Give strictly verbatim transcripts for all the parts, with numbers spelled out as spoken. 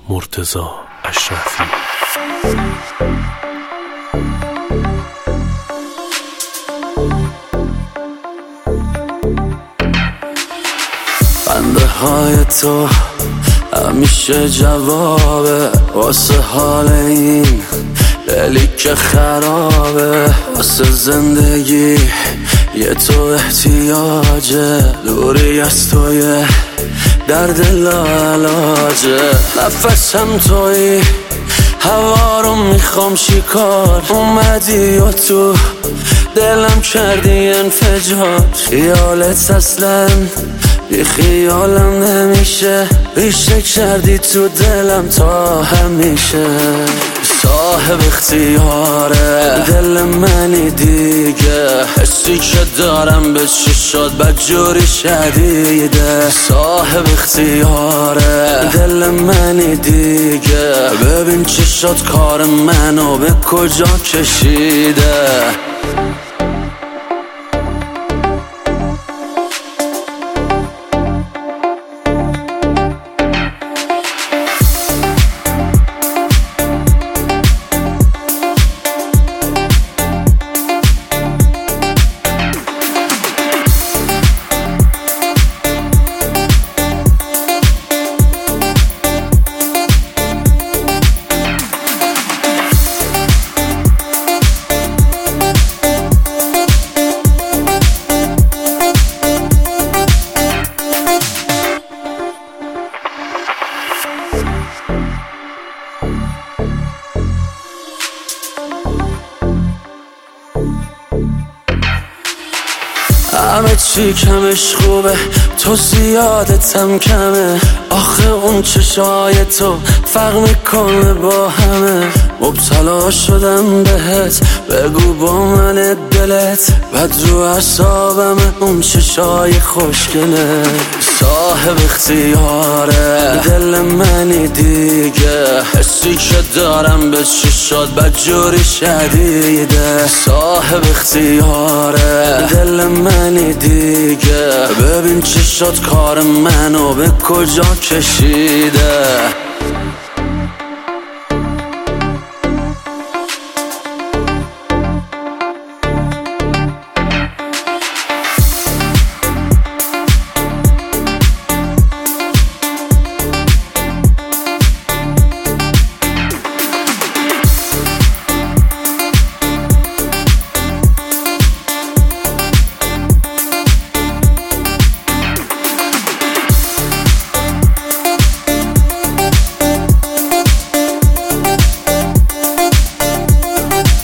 مرتضی اشرفی. بنده های تو همیشه جوابه واسه حال این دلی که خرابه، واسه زندگی یه تو احتیاجه، دوری از توی درد لاعلاجه. نفسم توی هوا رو میخوام شکار، اومدی و تو دلم کردی انفجار. خیالت اصلا بی خیالم نمیشه، ریشه کردی تو دلم تا همیشه. صاحب اختیاره دل منی دیگه، حسی که دارم به چشات بدجوری شدیده. صاحب اختیاره دل منی دیگه، ببین چشات کار منو به کجا کشیده. همه چی کمش خوبه، تو زیادتم کمه. آخه اون چشای تو فرق میکنه با همه. مبتلا شدم بهت، بگو با من دلت بد رو اعصابمه، اون چشای خوشگله. صاحب اختیاره دل منی دیگه، حسی که دارم به چشات بدجوری شدیده. صاحب اختیاره دل منی دیگه، ببین چشات کار منو به کجا کشیده.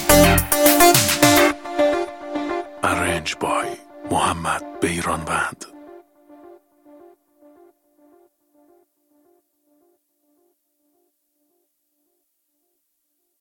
Arranged by محمد بیرانوند.